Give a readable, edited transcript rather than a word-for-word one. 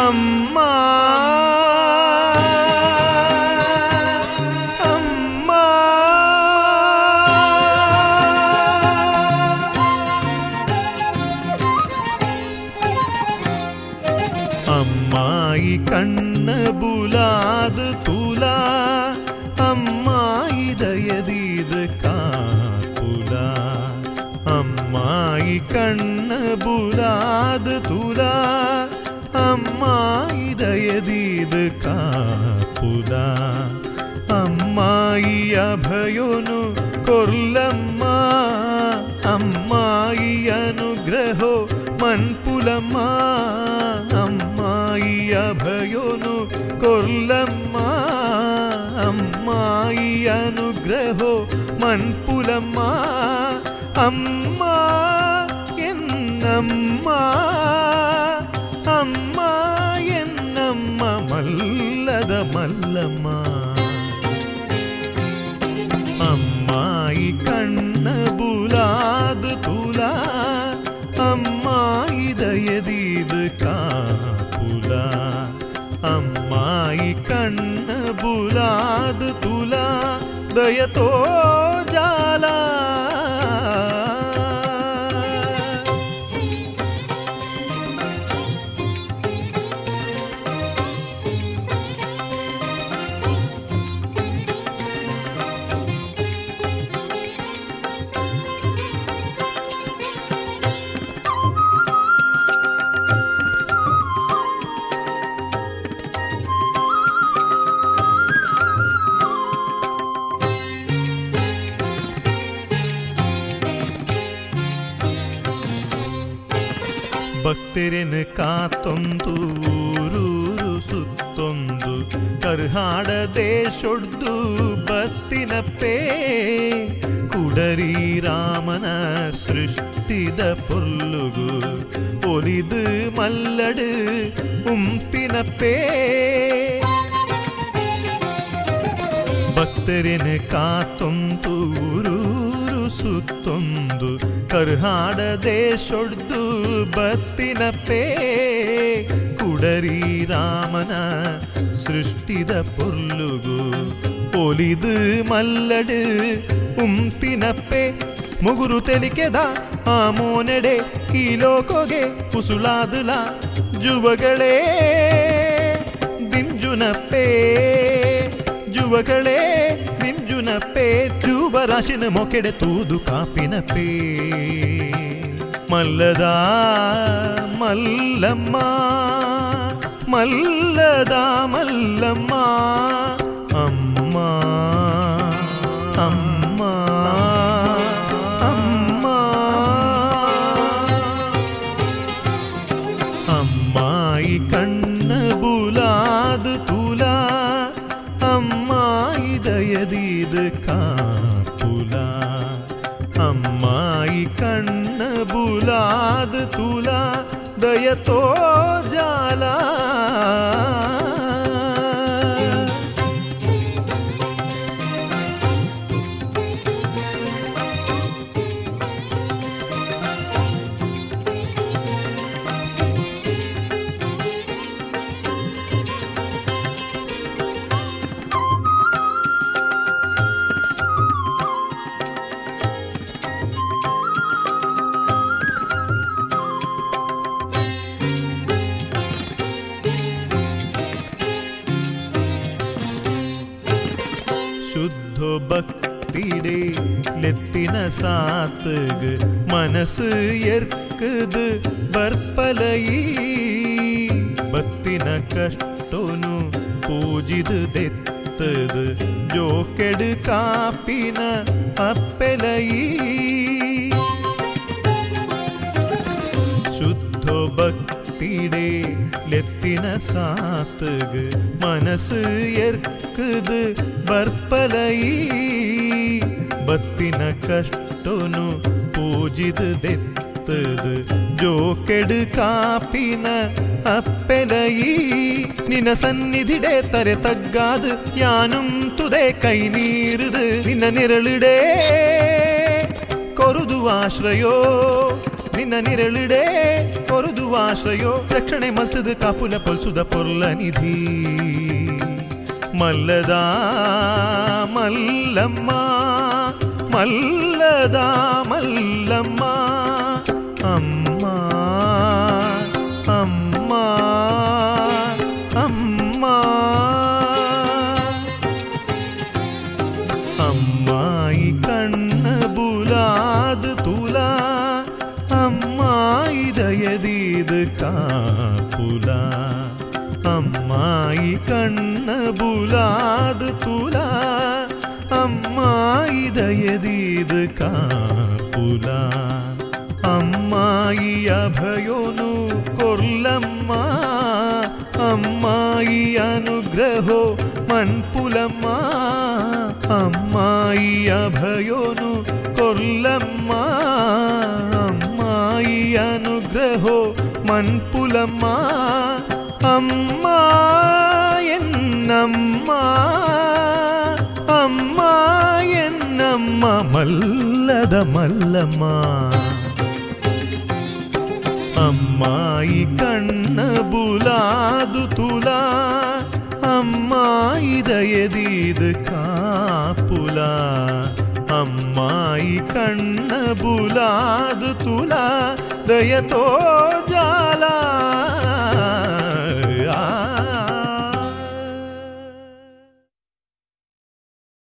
അമ്മ अम्माई कण्ण बुलाद तुला अम्माई दयदीद कापुला अम्माई कण्ण बुलाद तुला अम्माई दयदीद कापुला अम्माई अभयोनु कोर्लम्मा अम्माई अनुग्रहो मन्पुलम्मा अम्माई अभयोनु कोर्लम्मा अम्माई अनुग्रहो मन्पुलम्मा अम्मा एन्नम्मा अम्मा एन्नम्मा मल्लद मल्लम्मा अम्माई कण्ण बुलाद तुला अम्माई दयदीद कापुला अम्माई कण्ण बुलाद तुला दयतो जाला ಭಕ್ತರನ್ನು ಕಾತೊಂದು ಊರೂರು ಸುತ್ತೊಂದು ಕರ್ಹಾಡ ದೇಶೊಡ್ದು ಬತ್ತಿನಪ್ಪೇ ಕುಡರಿ ರಾಮನ ಸೃಷ್ಟಿದ ಪೊಲ್ಲುಗು ಒಲಿದು ಮಲ್ಲಡು ಉಂತಿನಪ್ಪೇ ಭಕ್ತರನ್ನು ಕಾತೊಂದು ಊರೂರು ಸುತ್ತೊಂದು ಕರ್ಹಾಡ ದೇಶೊಡ್ದು ಬತ್ತಿನಪ್ಪೇ ಕುಡರಿ ರಾಮನ ಸೃಷ್ಟಿದ ಪೊಲ್ಲುಗು ಒಲಿದು ಮಲ್ಲಡು ಉಂತಿನಪ್ಪೇ ಮುಗುರು ತೆಲಿಕೆದ ಆ ಮೋನೆಡೆ ಈ ಲೋಕೋಗೆ ಕುಸುಲಾದುಲ ಜುವಗಳೇ ದಿಂಜುನಪ್ಪೇ ಜುವಗಳೇ ದಿಂಜುನಪ್ಪೇ ಜುವರಾಶಿನ ಮೊಕೆಡೆ ತೂದು ಕಾಪಿನಪ್ಪೇ ಮಲ್ಲದ ಮಲ್ಲಮ್ಮ ಮಲ್ಲದ ಮಲ್ಲಮ್ಮ ಅಮ್ಮ ಅಮ್ಮ ಅಮ್ಮ ಅಮ್ಮಾಯಿ ಕಣ್ಣ ಬುಲಾದ ತುಲಾ ಅಮ್ಮಾಯಿ ದಯದೀದ ಕಾಪುಲಾ ಅಮ್ಮಾಯಿ ಕಣ್ಣ ಬುಲಾದ ತುಲಾ ದಯತೋ ಜಾಲ शुद्धो भक्तिडे लेत्तिन सातग मनसु एर्कदु बर्पलयी बत्तिन कष्टोनु पूजिदु देत्तदु जोकेडु कापिन अप्पेलयी शुद्धो भक्तिडे लेत्तिन सातग मनसु एर्कदु ಬರ್ಪಲಯಿ ಬತ್ತಿನ ಕಷ್ಟನು ಪೂಜಿದು ದೆತ್ತದು ಜೋಕೆಡು ಕಾಪಿನ ಅಪ್ಪೆಲಯಿ ನಿನ್ನ ಸನ್ನಿಧಿಡೆ ತರೆ ತಗ್ಗಾದು ಯಾನುಂ ತುದೆ ಕೈ ನೀರುದು ನಿನ್ನ ನಿರಳಿಡೆ ಕೊರುದು ಆಶ್ರಯೋ ನಿನ್ನ ನಿರಳಿಡೆ ಕೊರದುವಾಶ್ರಯೋ ರಕ್ಷಣೆ ಮಲ್ತದ ಕಾಪುಲ ಪೊಲ್ಸುದ ಪೊರ್ಲ ನಿಧಿ ಮಲ್ಲದಾ ಮಲ್ಲಮ್ಮ ಮಲ್ಲದಾ ಮಲ್ಲಮ್ಮ ಅಮ್ಮ ಅಮ್ಮ ಅಮ್ಮ ಅಮ್മായി കണ്ണ ബുലാദ് തുല അമ്മായി ദയദീദ് കാപ്പുല അമ്മായി കണ്ണ ബുലാദ് തുല അമ്മായി ദയദീദ് കാപ്പുല അമ്മായി അഭയോನು കൊർലമ്മ അമ്മായി അനുഗ്രഹോ മൻപുലമ്മ അമ്മായി അഭയോನು കൊർലമ്മ അമ്മായി അനുഗ്രഹോ മൻപുലമ്മ അമ്മ എന്നമ്മ അമ്മ എന്നമ്മ മല്ലദ മല്ലമ്മ അമ്മായി കണ്ണ ബുലാദു തുല അമ്മായി ദയദീദ് കാപ്പുല അമ്മായി കണ്ണ ബുലാദു തുല ദയതോ ജാല